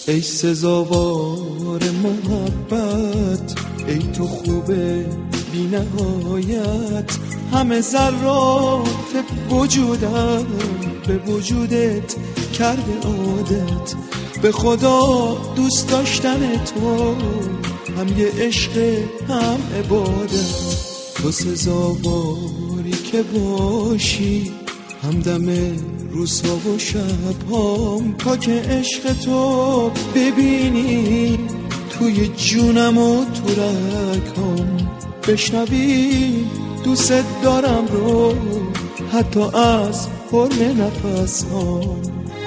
ای سزاوار محبت، ای تو خوبه بی نهایت، همه ذرات وجودم به وجودت کرده عادت. به خدا دوست داشتن تو هم یه عشق هم عبادت. تو سزاواری که باشی همدم روزها و شبهام، تا که عشق تو ببینی توی جونم و تو رگام، بشنوی دوست دارم رو حتی از حرم نفسام.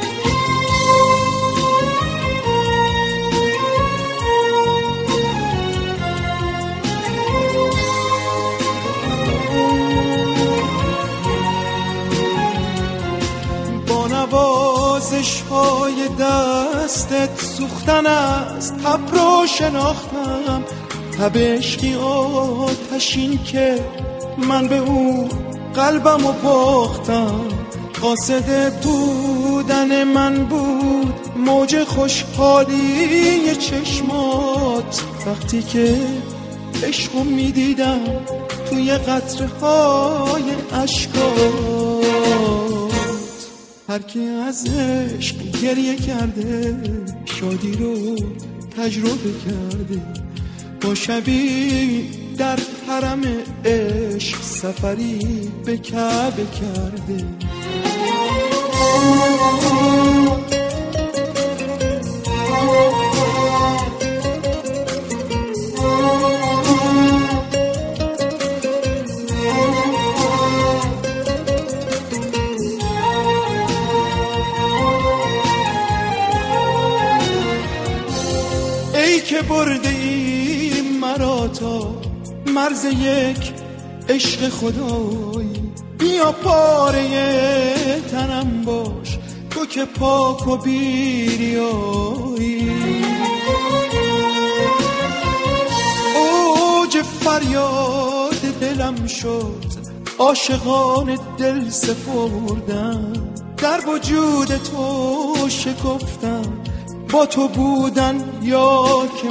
نوازش های دستت سوختن است، تب رو شناختم، تب عشقی آتشین که من به او قلبم و باختم. قاصد بودن من بود موج خوشحالی چشمات، وقتی که عشقو میدیدم توی قطره های اشکات. هر کی از عشق گریه کرده شادی رو تجربه کرده، با شبی در حرم عشق سفری به کعبه کرده. ای که برده ای مرا تا مرز یک عشق خدایی، بیا پاره تنم باش تو که پاک و بیریایی. اوج فریاد دلم شد عاشقان دل سپردم، در وجود تو شکفتم با تو بودن یا که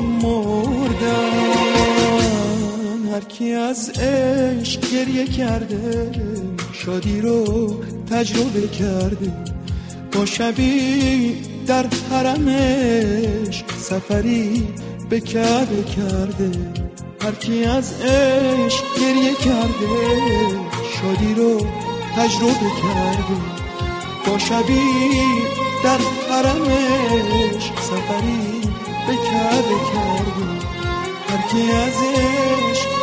مردن. هر کی از عشق گریه کرده شادی رو تجربه کرده، با شبی در حرم عشق سفری به کعبه کرده. هر کی از عشق گریه کرده شادی رو تجربه کرده، با شبی در حرم عشق سفری به کعبه کرده. هر کی از عشق